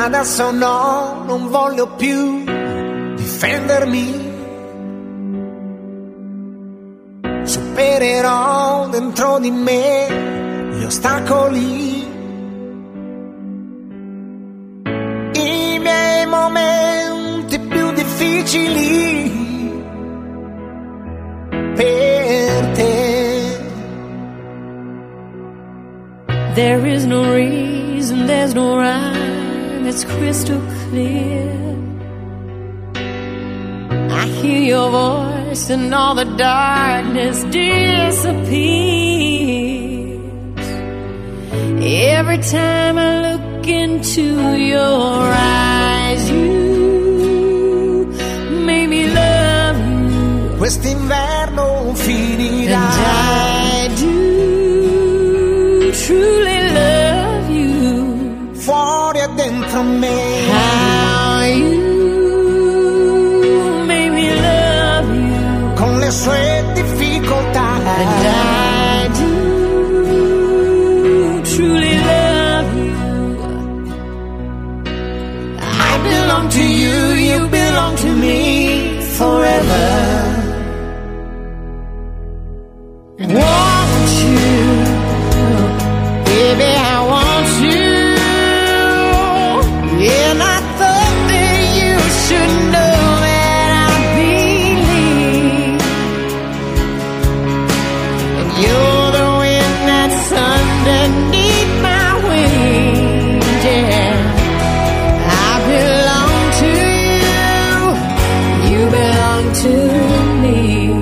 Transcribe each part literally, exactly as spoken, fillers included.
Adesso no, non voglio più difendermi. Supererò dentro di me gli ostacoli, i miei momenti più difficili per te. There is no reason, there's no rhyme, it's crystal clear. I hear your voice and all the darkness disappears. Every time I look into your eyes, you made me love you. Quest'inverno finirà. And I do truly love you. Fuori e dentro me. How you le sue difficoltà. And I do truly love you. I belong to you, you belong to me forever. Want you, baby, I want you. And I thought that you should know. You're the wind that's underneath my wings, yeah. I belong to you, you belong to me.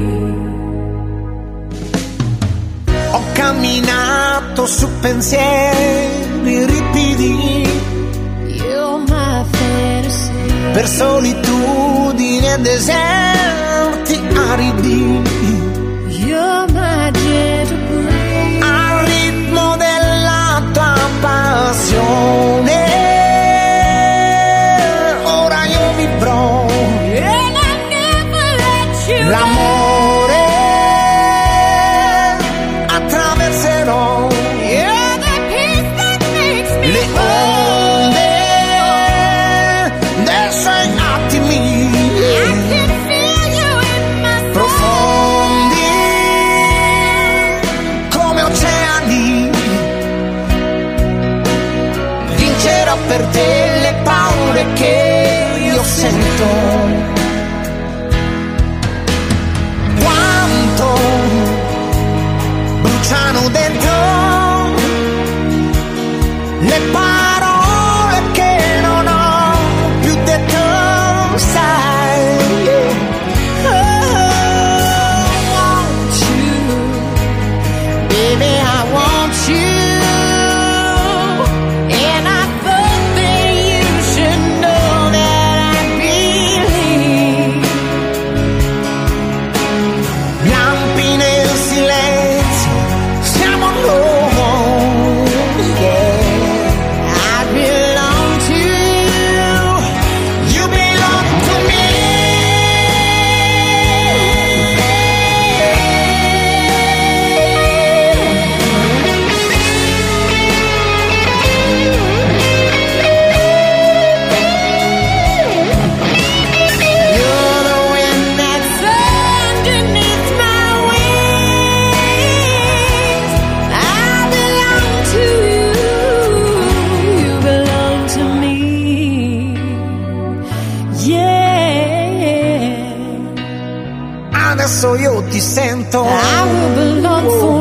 Ho camminato su pensieri ripidi, You're my fantasy. Per solitudini e deserti aridi. You're my gentle breeze. Al ritmo della tua passione ora io vivrò. And I never let you L'amore attraverserò. You're the peace that makes me Le onde dei suoi attimi. I can feel you in my soul. Profondi come oceani. Vincerò per te le paure che io sento. Quanto bruciano dentro le parole che non ho più detto, sai. Oh, I want you, baby, I want you. And I thought that you should know that I believe. Lampi nel silenzio, siamo noi, yeah. I belong to you, You belong to me. you're the wind that's underneath my wings. I belong to you, you belong to me, yeah. Adesso io ti sento. I will belong